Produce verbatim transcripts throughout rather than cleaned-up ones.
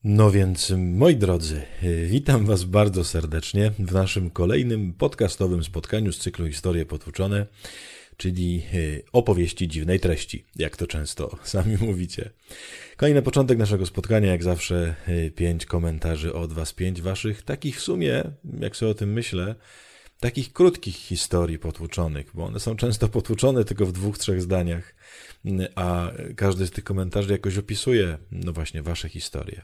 No więc, moi drodzy, witam was bardzo serdecznie w naszym kolejnym podcastowym spotkaniu z cyklu Historie Potłuczone, czyli opowieści dziwnej treści, jak to często sami mówicie. Kolejny początek naszego spotkania, jak zawsze, pięć komentarzy od was, pięć waszych takich w sumie, jak sobie o tym myślę, takich krótkich historii potłuczonych, bo one są często potłuczone tylko w dwóch, trzech zdaniach, a każdy z tych komentarzy jakoś opisuje, no właśnie, wasze historie.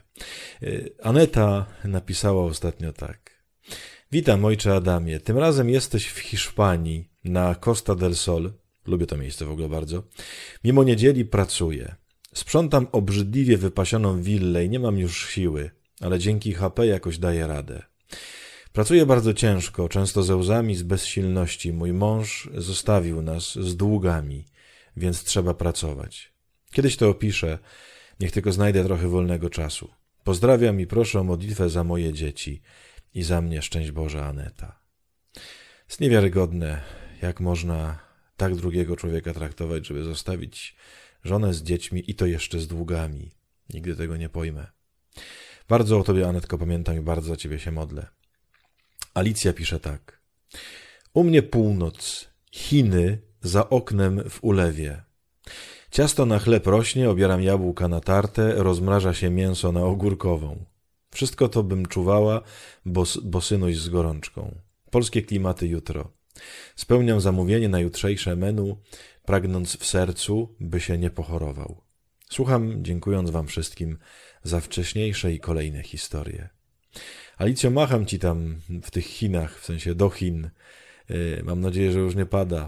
Aneta napisała ostatnio tak. Witam, ojcze Adamie. Tym razem jesteś w Hiszpanii, na Costa del Sol. Lubię to miejsce w ogóle bardzo. Mimo niedzieli pracuję. Sprzątam obrzydliwie wypasioną willę i nie mam już siły, ale dzięki H P jakoś daję radę. Pracuję bardzo ciężko, często ze łzami, z bezsilności. Mój mąż zostawił nas z długami, więc trzeba pracować. Kiedyś to opiszę, niech tylko znajdę trochę wolnego czasu. Pozdrawiam i proszę o modlitwę za moje dzieci i za mnie, szczęść Boże, Aneta. Jest niewiarygodne, jak można tak drugiego człowieka traktować, żeby zostawić żonę z dziećmi i to jeszcze z długami. Nigdy tego nie pojmę. Bardzo o tobie, Anetko, pamiętam i bardzo za ciebie się modlę. Alicja pisze tak. U mnie północ, Chiny za oknem w ulewie. Ciasto na chleb rośnie, obieram jabłka na tartę, rozmraża się mięso na ogórkową. Wszystko to bym czuwała, bo, bo synuś z gorączką. Polskie klimaty jutro. Spełniam zamówienie na jutrzejsze menu, pragnąc w sercu, by się nie pochorował. Słucham, dziękując wam wszystkim za wcześniejsze i kolejne historie. Alicjo, macham ci tam w tych Chinach, w sensie do Chin. Yy, mam nadzieję, że już nie pada.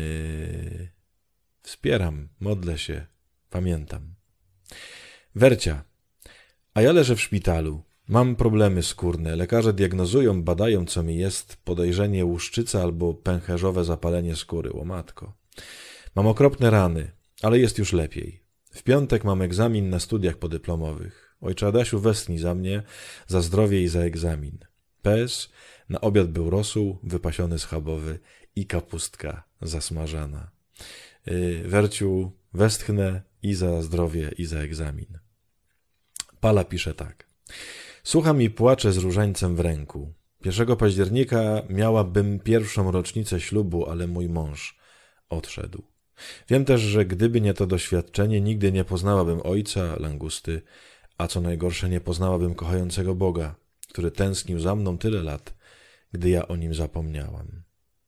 Yy, wspieram, modlę się, pamiętam. Wercia. A ja leżę w szpitalu. Mam problemy skórne. Lekarze diagnozują, badają, co mi jest. Podejrzenie łuszczyca albo pęcherzowe zapalenie skóry. O matko. Mam okropne rany, ale jest już lepiej. W piątek mam egzamin na studiach podyplomowych. Ojcze Adasiu, westchnij za mnie, za zdrowie i za egzamin. P S. Na obiad był rosół, wypasiony schabowy i kapustka zasmażana. Yy, Werciu, westchnę i za zdrowie, i za egzamin. Pala pisze tak. Słucham i płaczę z różańcem w ręku. Pierwszego października miałabym pierwszą rocznicę ślubu, ale mój mąż odszedł. Wiem też, że gdyby nie to doświadczenie, nigdy nie poznałabym ojca, Langusty, a co najgorsze, nie poznałabym kochającego Boga, który tęsknił za mną tyle lat, gdy ja o nim zapomniałam.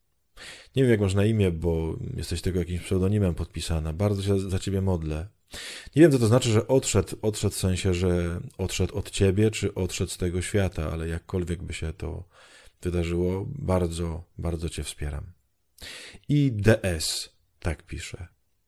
Nie wiem, jak masz na imię, bo jesteś tego jakimś pseudonimem podpisana. Bardzo się za ciebie modlę. Nie wiem, co to znaczy, że odszedł, odszedł w sensie, że odszedł od ciebie, czy odszedł z tego świata, ale jakkolwiek by się to wydarzyło, bardzo, bardzo cię wspieram. I D S tak pisze.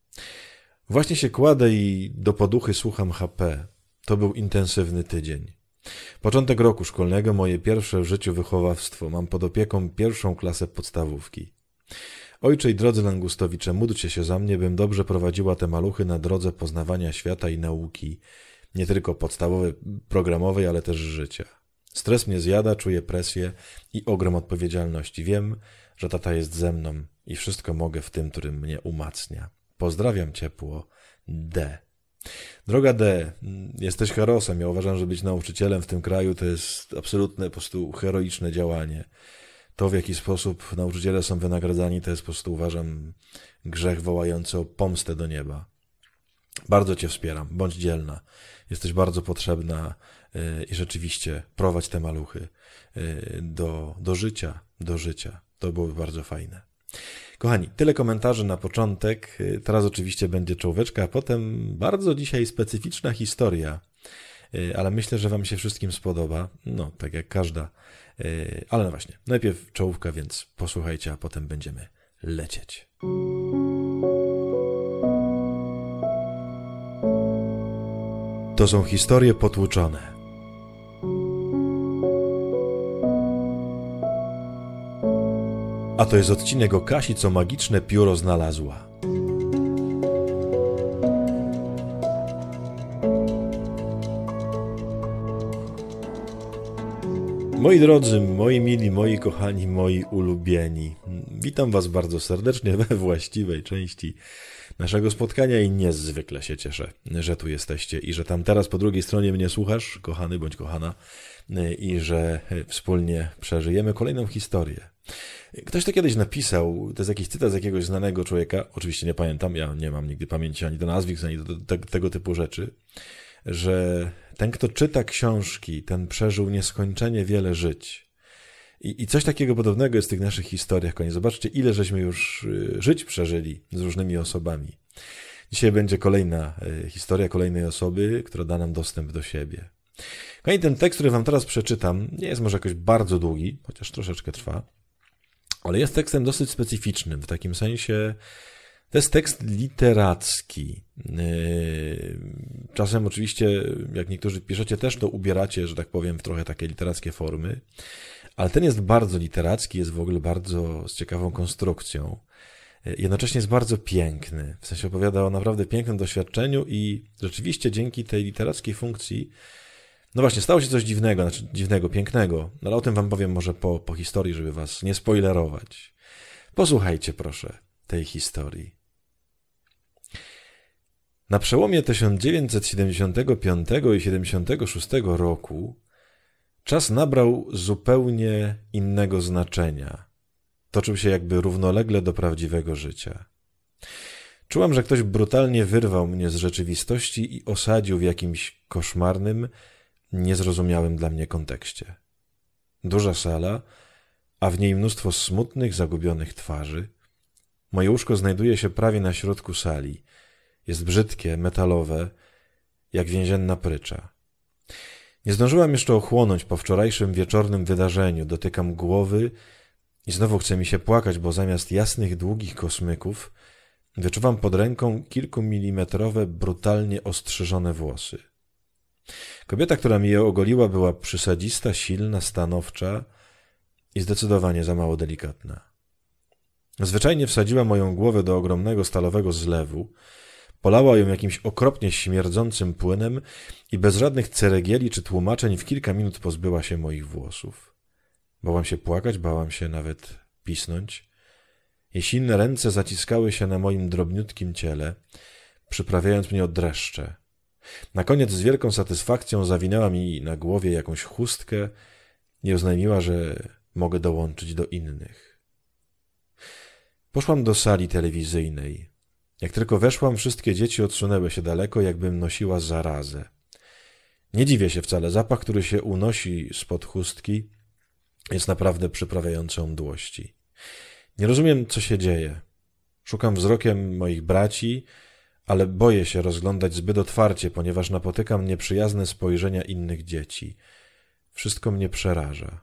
Właśnie się kładę i do poduchy słucham H P. To był intensywny tydzień. Początek roku szkolnego, moje pierwsze w życiu wychowawstwo. Mam pod opieką pierwszą klasę podstawówki. Ojcze i drodzy Langustowicze, módlcie się za mnie, bym dobrze prowadziła te maluchy na drodze poznawania świata i nauki. Nie tylko podstawowej, programowej, ale też życia. Stres mnie zjada, czuję presję i ogrom odpowiedzialności. Wiem, że tata jest ze mną i wszystko mogę w tym, który mnie umacnia. Pozdrawiam ciepło. D. Droga D, jesteś herosem. Ja uważam, że być nauczycielem w tym kraju to jest absolutne, po prostu heroiczne działanie. To, w jaki sposób nauczyciele są wynagradzani, to jest po prostu, uważam, grzech wołający o pomstę do nieba. Bardzo cię wspieram. Bądź dzielna. Jesteś bardzo potrzebna yy, i rzeczywiście prowadź te maluchy yy, do, do życia, do życia. To byłoby bardzo fajne. Kochani, tyle komentarzy na początek. Teraz oczywiście będzie czołóweczka, a potem bardzo dzisiaj specyficzna historia, ale myślę, że wam się wszystkim spodoba. No, tak jak każda. Ale no właśnie, najpierw czołówka, więc posłuchajcie, a potem będziemy lecieć. To są historie potłuczone. A to jest odcinek o Kasi, co magiczne pióro znalazła. Moi drodzy, moi mili, moi kochani, moi ulubieni, witam Was bardzo serdecznie we właściwej części naszego spotkania i niezwykle się cieszę, że tu jesteście i że tam teraz po drugiej stronie mnie słuchasz, kochany bądź kochana, i że wspólnie przeżyjemy kolejną historię. Ktoś to kiedyś napisał, to jest jakiś cytat z jakiegoś znanego człowieka, oczywiście nie pamiętam, ja nie mam nigdy pamięci ani do nazwisk, ani do te, tego typu rzeczy, że ten, kto czyta książki, ten przeżył nieskończenie wiele żyć. I, I coś takiego podobnego jest w tych naszych historiach, kochani. Zobaczcie, ile żeśmy już żyć przeżyli z różnymi osobami. Dzisiaj będzie kolejna historia kolejnej osoby, która da nam dostęp do siebie. Kochani, ten tekst, który wam teraz przeczytam, nie jest może jakoś bardzo długi, chociaż troszeczkę trwa, ale jest tekstem dosyć specyficznym, w takim sensie to jest tekst literacki. Czasem oczywiście, jak niektórzy piszecie, też to ubieracie, że tak powiem, w trochę takie literackie formy, ale ten jest bardzo literacki, jest w ogóle bardzo z ciekawą konstrukcją. Jednocześnie jest bardzo piękny, w sensie opowiada o naprawdę pięknym doświadczeniu i rzeczywiście dzięki tej literackiej funkcji, no właśnie, stało się coś dziwnego, znaczy dziwnego, pięknego, ale o tym wam powiem może po, po historii, żeby was nie spoilerować. Posłuchajcie proszę tej historii. Na przełomie tysiąc dziewięćset siedemdziesiątego piątego i siedemdziesiątego szóstego roku czas nabrał zupełnie innego znaczenia. Toczył się jakby równolegle do prawdziwego życia. Czułam, że ktoś brutalnie wyrwał mnie z rzeczywistości i osadził w jakimś koszmarnym, niezrozumiałym dla mnie kontekście. Duża sala, a w niej mnóstwo smutnych, zagubionych twarzy. Moje łóżko znajduje się prawie na środku sali. Jest brzydkie, metalowe, jak więzienna prycza. Nie zdążyłam jeszcze ochłonąć po wczorajszym wieczornym wydarzeniu. Dotykam głowy i znowu chce mi się płakać, bo zamiast jasnych, długich kosmyków wyczuwam pod ręką kilkumilimetrowe, brutalnie ostrzyżone włosy. Kobieta, która mi je ogoliła, była przysadzista, silna, stanowcza i zdecydowanie za mało delikatna. Zwyczajnie wsadziła moją głowę do ogromnego stalowego zlewu, polała ją jakimś okropnie śmierdzącym płynem i bez żadnych ceregieli czy tłumaczeń w kilka minut pozbyła się moich włosów. Bałam się płakać, bałam się nawet pisnąć. Jej silne ręce zaciskały się na moim drobniutkim ciele, przyprawiając mnie o dreszcze. Na koniec z wielką satysfakcją zawinęła mi na głowie jakąś chustkę i oznajmiła, że mogę dołączyć do innych. Poszłam do sali telewizyjnej. Jak tylko weszłam, wszystkie dzieci odsunęły się daleko, jakbym nosiła zarazę. Nie dziwię się wcale, zapach, który się unosi spod chustki, jest naprawdę przyprawiający mdłości. Nie rozumiem, co się dzieje. Szukam wzrokiem moich braci, ale boję się rozglądać zbyt otwarcie, ponieważ napotykam nieprzyjazne spojrzenia innych dzieci. Wszystko mnie przeraża.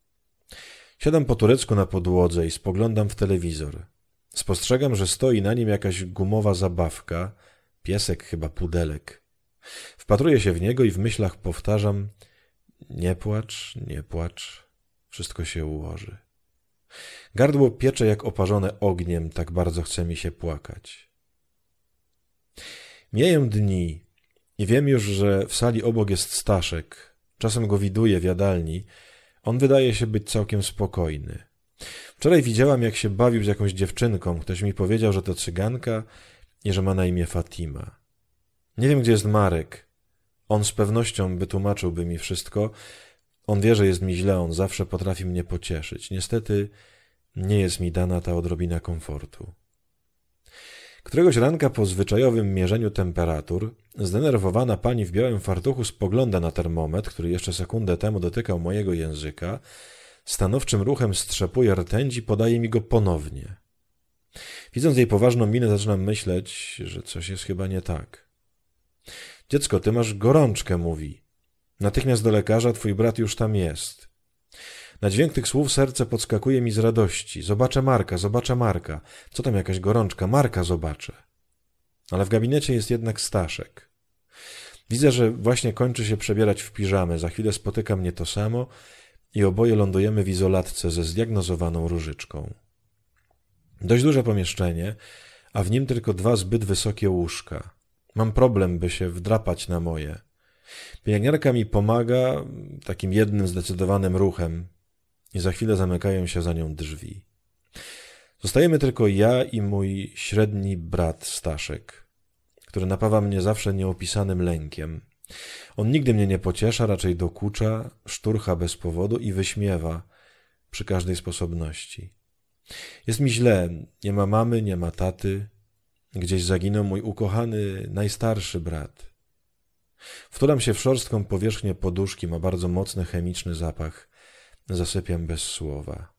Siadam po turecku na podłodze i spoglądam w telewizor. Spostrzegam, że stoi na nim jakaś gumowa zabawka, piesek chyba pudelek. Wpatruję się w niego i w myślach powtarzam: nie płacz, nie płacz, wszystko się ułoży. Gardło piecze jak oparzone ogniem, tak bardzo chce mi się płakać. Mijają dni i wiem już, że w sali obok jest Staszek. Czasem go widuję w jadalni. On wydaje się być całkiem spokojny. Wczoraj widziałam, jak się bawił z jakąś dziewczynką. Ktoś mi powiedział, że to cyganka i że ma na imię Fatima. Nie wiem, gdzie jest Marek. On z pewnością wytłumaczyłby mi wszystko. On wie, że jest mi źle, on zawsze potrafi mnie pocieszyć. Niestety nie jest mi dana ta odrobina komfortu. Któregoś ranka po zwyczajowym mierzeniu temperatur zdenerwowana pani w białym fartuchu spogląda na termometr, który jeszcze sekundę temu dotykał mojego języka, stanowczym ruchem strzepuje rtęć i podaje mi go ponownie. Widząc jej poważną minę, zaczynam myśleć, że coś jest chyba nie tak. Dziecko, ty masz gorączkę, mówi. Natychmiast do lekarza, twój brat już tam jest. Na dźwięk tych słów serce podskakuje mi z radości. Zobaczę Marka, zobaczę Marka. Co tam jakaś gorączka? Marka zobaczę. Ale w gabinecie jest jednak Staszek. Widzę, że właśnie kończy się przebierać w piżamę. Za chwilę spotyka mnie to samo i oboje lądujemy w izolatce ze zdiagnozowaną różyczką. Dość duże pomieszczenie, a w nim tylko dwa zbyt wysokie łóżka. Mam problem, by się wdrapać na moje. Pielęgniarka mi pomaga takim jednym zdecydowanym ruchem i za chwilę zamykają się za nią drzwi. Zostajemy tylko ja i mój średni brat Staszek, który napawa mnie zawsze nieopisanym lękiem. On nigdy mnie nie pociesza, raczej dokucza, szturcha bez powodu i wyśmiewa przy każdej sposobności. Jest mi źle, nie ma mamy, nie ma taty, gdzieś zaginął mój ukochany, najstarszy brat. Wtulam się w szorstką powierzchnię poduszki, ma bardzo mocny chemiczny zapach, zasypiam bez słowa.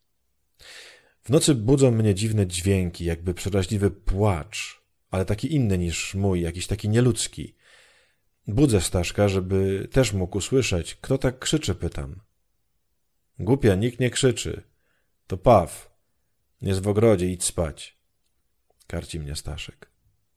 W nocy budzą mnie dziwne dźwięki, jakby przeraźliwy płacz, ale taki inny niż mój, jakiś taki nieludzki. Budzę Staszka, żeby też mógł usłyszeć. Kto tak krzyczy, pytam. Głupia, nikt nie krzyczy. To paw. Jest w ogrodzie, idź spać. Karci mnie Staszek.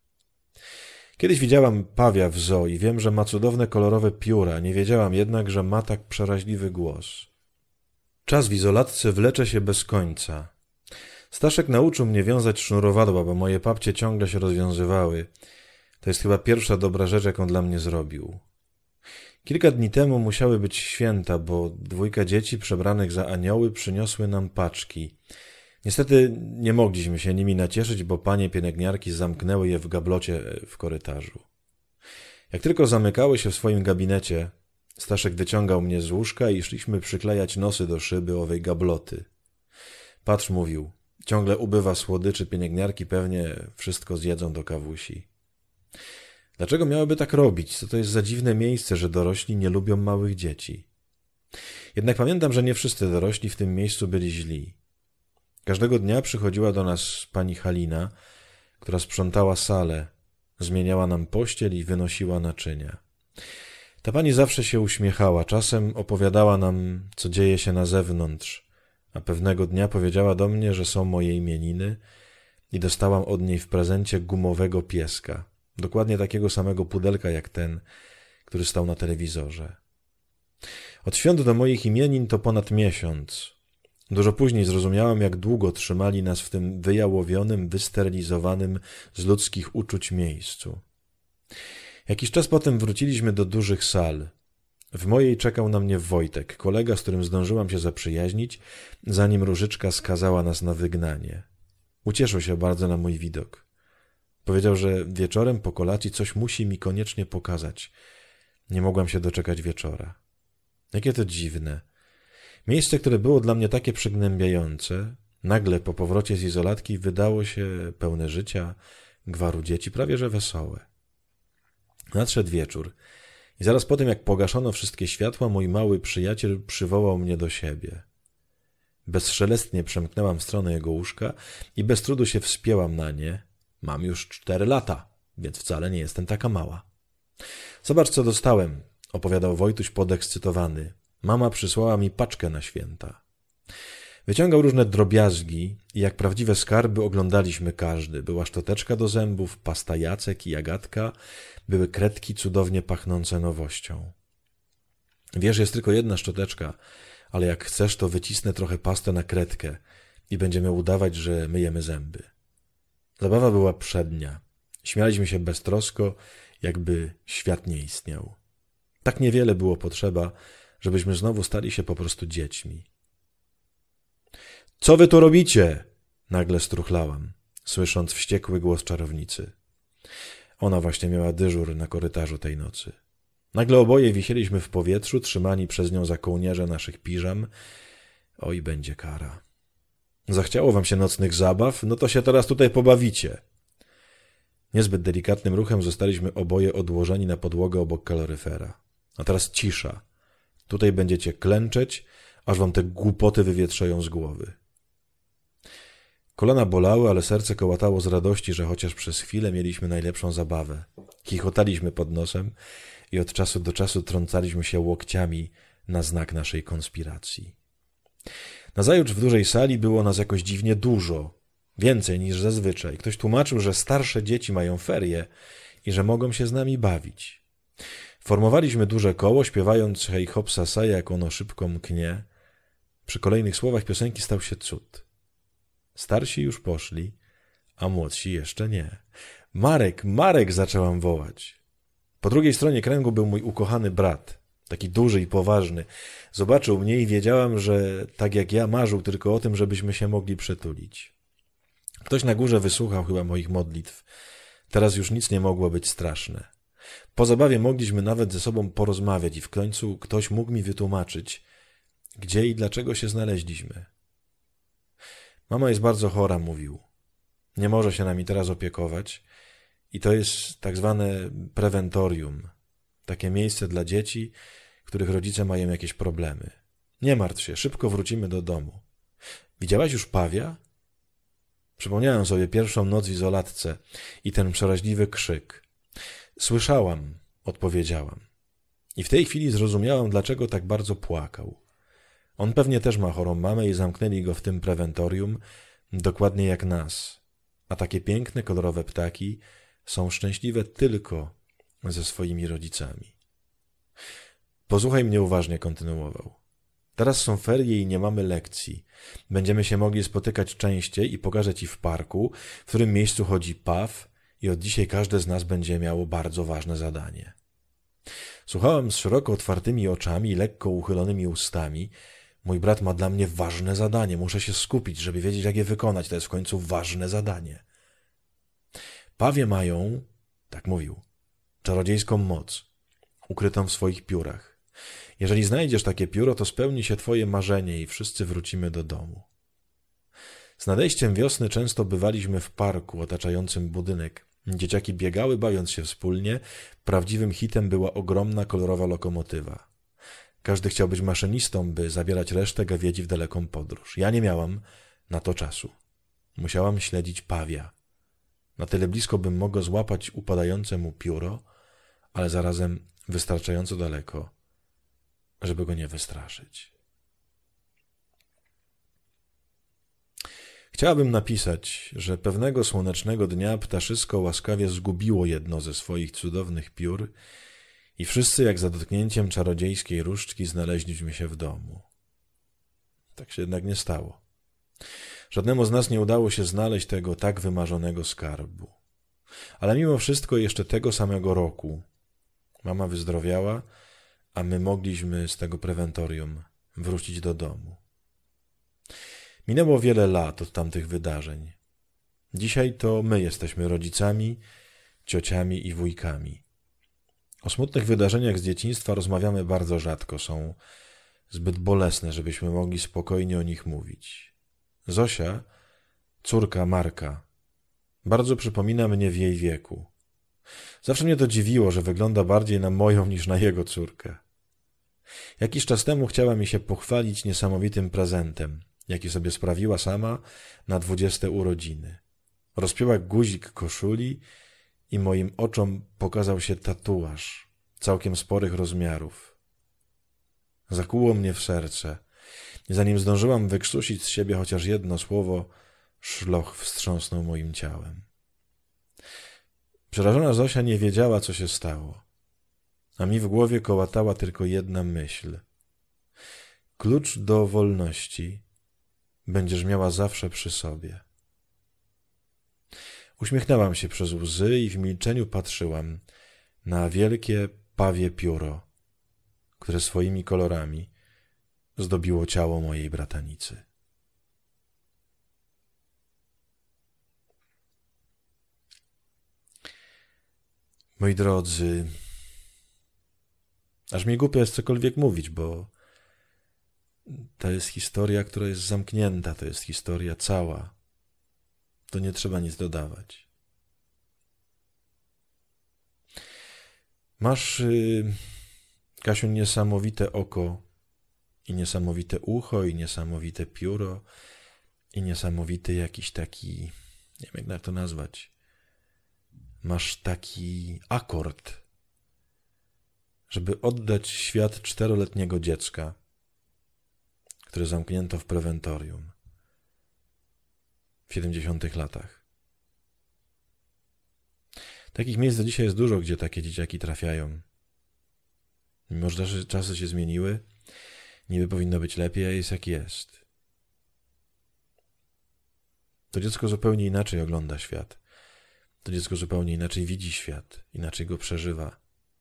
Kiedyś widziałam pawia w zoo i wiem, że ma cudowne kolorowe pióra. Nie wiedziałam jednak, że ma tak przeraźliwy głos. Czas w izolatce wlecze się bez końca. Staszek nauczył mnie wiązać sznurowadła, bo moje papcie ciągle się rozwiązywały. To jest chyba pierwsza dobra rzecz, jaką dla mnie zrobił. Kilka dni temu musiały być święta, bo dwójka dzieci przebranych za anioły przyniosły nam paczki. Niestety nie mogliśmy się nimi nacieszyć, bo panie pielęgniarki zamknęły je w gablocie w korytarzu. Jak tylko zamykały się w swoim gabinecie, Staszek wyciągał mnie z łóżka i szliśmy przyklejać nosy do szyby owej gabloty. Patrz, mówił, ciągle ubywa słodyczy, pielęgniarki pewnie wszystko zjedzą do kawusi. Dlaczego miałyby tak robić? Co to jest za dziwne miejsce, że dorośli nie lubią małych dzieci? Jednak pamiętam, że nie wszyscy dorośli w tym miejscu byli źli. Każdego dnia przychodziła do nas pani Halina, która sprzątała salę, zmieniała nam pościel i wynosiła naczynia. Ta pani zawsze się uśmiechała, czasem opowiadała nam, co dzieje się na zewnątrz, a pewnego dnia powiedziała do mnie, że są moje imieniny i dostałam od niej w prezencie gumowego pieska, dokładnie takiego samego pudelka jak ten, który stał na telewizorze. Od świąt do moich imienin to ponad miesiąc. Dużo później zrozumiałam, jak długo trzymali nas w tym wyjałowionym, wysterylizowanym z ludzkich uczuć miejscu. Jakiś czas potem wróciliśmy do dużych sal. W mojej czekał na mnie Wojtek, kolega, z którym zdążyłam się zaprzyjaźnić, zanim Różyczka skazała nas na wygnanie. Ucieszył się bardzo na mój widok. Powiedział, że wieczorem po kolacji coś musi mi koniecznie pokazać. Nie mogłam się doczekać wieczora. Jakie to dziwne. Miejsce, które było dla mnie takie przygnębiające, nagle po powrocie z izolatki wydało się pełne życia, gwaru dzieci, prawie że wesołe. Nadszedł wieczór i zaraz po tym, jak pogaszono wszystkie światła, mój mały przyjaciel przywołał mnie do siebie. Bezszelestnie przemknęłam w stronę jego łóżka i bez trudu się wspięłam na nie. Mam już cztery lata, więc wcale nie jestem taka mała. Zobacz, co dostałem, opowiadał Wojtuś podekscytowany. Mama przysłała mi paczkę na święta. Wyciągał różne drobiazgi i jak prawdziwe skarby oglądaliśmy każdy. Była szczoteczka do zębów, pasta Jacek i Agatka, były kredki cudownie pachnące nowością. Wiesz, jest tylko jedna szczoteczka, ale jak chcesz, to wycisnę trochę pastę na kredkę i będziemy udawać, że myjemy zęby. Zabawa była przednia. Śmialiśmy się beztrosko, jakby świat nie istniał. Tak niewiele było potrzeba, żebyśmy znowu stali się po prostu dziećmi. Co wy tu robicie? Nagle struchlałam, słysząc wściekły głos czarownicy. Ona właśnie miała dyżur na korytarzu tej nocy. Nagle oboje wisieliśmy w powietrzu, trzymani przez nią za kołnierze naszych piżam. Oj, będzie kara. Zachciało wam się nocnych zabaw? No to się teraz tutaj pobawicie. Niezbyt delikatnym ruchem zostaliśmy oboje odłożeni na podłogę obok kaloryfera. A teraz cisza. Tutaj będziecie klęczeć, aż wam te głupoty wywietrzeją z głowy. Kolana bolały, ale serce kołatało z radości, że chociaż przez chwilę mieliśmy najlepszą zabawę. Chichotaliśmy pod nosem i od czasu do czasu trącaliśmy się łokciami na znak naszej konspiracji. Nazajutrz w dużej sali było nas jakoś dziwnie dużo, więcej niż zazwyczaj. Ktoś tłumaczył, że starsze dzieci mają ferie i że mogą się z nami bawić. Formowaliśmy duże koło, śpiewając hej hop sasa, jak ono szybko mknie. Przy kolejnych słowach piosenki stał się cud. Starsi już poszli, a młodsi jeszcze nie. Marek, Marek, zaczęłam wołać. Po drugiej stronie kręgu był mój ukochany brat, taki duży i poważny. Zobaczył mnie i wiedziałam, że tak jak ja marzył tylko o tym, żebyśmy się mogli przytulić. Ktoś na górze wysłuchał chyba moich modlitw. Teraz już nic nie mogło być straszne. Po zabawie mogliśmy nawet ze sobą porozmawiać i w końcu ktoś mógł mi wytłumaczyć, gdzie i dlaczego się znaleźliśmy. Mama jest bardzo chora, mówił. Nie może się nami teraz opiekować i to jest tak zwane prewentorium. Takie miejsce dla dzieci, których rodzice mają jakieś problemy. Nie martw się, szybko wrócimy do domu. Widziałaś już Pawia? Przypomniałem sobie pierwszą noc w izolatce i ten przeraźliwy krzyk. Słyszałam, odpowiedziałam. I w tej chwili zrozumiałam, dlaczego tak bardzo płakał. On pewnie też ma chorą mamę i zamknęli go w tym prewentorium, dokładnie jak nas. A takie piękne, kolorowe ptaki są szczęśliwe tylko ze swoimi rodzicami. Posłuchaj mnie uważnie, kontynuował. Teraz są ferie i nie mamy lekcji. Będziemy się mogli spotykać częściej i pokażę ci w parku, w którym miejscu chodzi Paw i od dzisiaj każde z nas będzie miało bardzo ważne zadanie. Słuchałem z szeroko otwartymi oczami i lekko uchylonymi ustami. Mój brat ma dla mnie ważne zadanie. Muszę się skupić, żeby wiedzieć, jak je wykonać. To jest w końcu ważne zadanie. Pawie mają, tak mówił, czarodziejską moc, ukrytą w swoich piórach. Jeżeli znajdziesz takie pióro, to spełni się twoje marzenie i wszyscy wrócimy do domu. Z nadejściem wiosny często bywaliśmy w parku otaczającym budynek. Dzieciaki biegały, bawiąc się wspólnie. Prawdziwym hitem była ogromna, kolorowa lokomotywa. Każdy chciał być maszynistą, by zabierać resztę gawiedzi w daleką podróż. Ja nie miałam na to czasu. Musiałam śledzić Pawia. Na tyle blisko bym mogła złapać upadające mu pióro, ale zarazem wystarczająco daleko, żeby go nie wystraszyć. Chciałabym napisać, że pewnego słonecznego dnia ptaszysko łaskawie zgubiło jedno ze swoich cudownych piór i wszyscy jak za dotknięciem czarodziejskiej różdżki znaleźliśmy się w domu. Tak się jednak nie stało. Żadnemu z nas nie udało się znaleźć tego tak wymarzonego skarbu. Ale mimo wszystko jeszcze tego samego roku mama wyzdrowiała, a my mogliśmy z tego prewentorium wrócić do domu. Minęło wiele lat od tamtych wydarzeń. Dzisiaj to my jesteśmy rodzicami, ciociami i wujkami. O smutnych wydarzeniach z dzieciństwa rozmawiamy bardzo rzadko, są zbyt bolesne, żebyśmy mogli spokojnie o nich mówić. Zosia, córka Marka, bardzo przypomina mnie w jej wieku. Zawsze mnie to dziwiło, że wygląda bardziej na moją niż na jego córkę. Jakiś czas temu chciała mi się pochwalić niesamowitym prezentem, jaki sobie sprawiła sama na dwudzieste urodziny. Rozpięła guzik koszuli i moim oczom pokazał się tatuaż całkiem sporych rozmiarów. Zakuło mnie w serce i zanim zdążyłam wykrztusić z siebie chociaż jedno słowo, szloch wstrząsnął moim ciałem. Przerażona Zosia nie wiedziała, co się stało, a mi w głowie kołatała tylko jedna myśl. Klucz do wolności będziesz miała zawsze przy sobie. Uśmiechnęłam się przez łzy i w milczeniu patrzyłam na wielkie pawie pióro, które swoimi kolorami zdobiło ciało mojej bratanicy. Moi drodzy, aż mi głupio jest cokolwiek mówić, bo to jest historia, która jest zamknięta, to jest historia cała. To nie trzeba nic dodawać. Masz, yy, Kasiu, niesamowite oko i niesamowite ucho i niesamowite pióro i niesamowity jakiś taki, nie wiem jak to nazwać, masz taki akord, żeby oddać świat czteroletniego dziecka, które zamknięto w prewentorium w siedemdziesiątych latach. Takich miejsc do dzisiaj jest dużo, gdzie takie dzieciaki trafiają. Mimo że czasy się zmieniły, niby powinno być lepiej, a jest jak jest. To dziecko zupełnie inaczej ogląda świat. To dziecko zupełnie inaczej widzi świat, inaczej go przeżywa.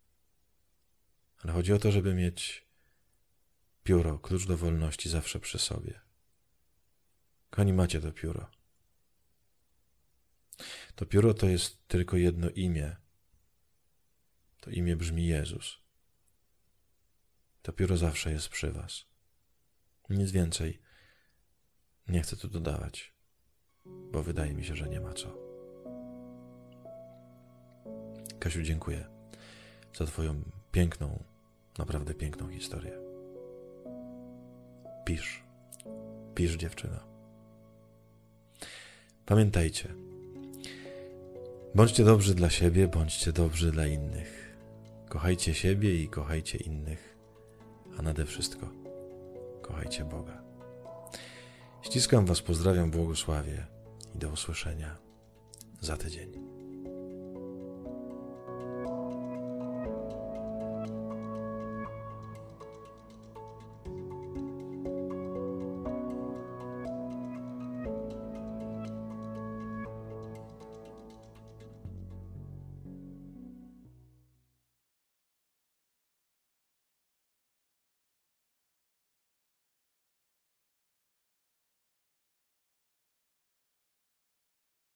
ale chodzi o to, żeby mieć pióro, klucz do wolności zawsze przy sobie. Kochani, macie to pióro. To pióro to jest tylko jedno imię. To imię brzmi Jezus. To pióro zawsze jest przy was. Nic więcej nie chcę tu dodawać, bo wydaje mi się, że nie ma co. Kasiu, dziękuję za twoją piękną, naprawdę piękną historię. Pisz. Pisz, dziewczyno. Pamiętajcie, bądźcie dobrzy dla siebie, bądźcie dobrzy dla innych. Kochajcie siebie i kochajcie innych, a nade wszystko kochajcie Boga. Ściskam was, pozdrawiam, błogosławię i do usłyszenia za tydzień.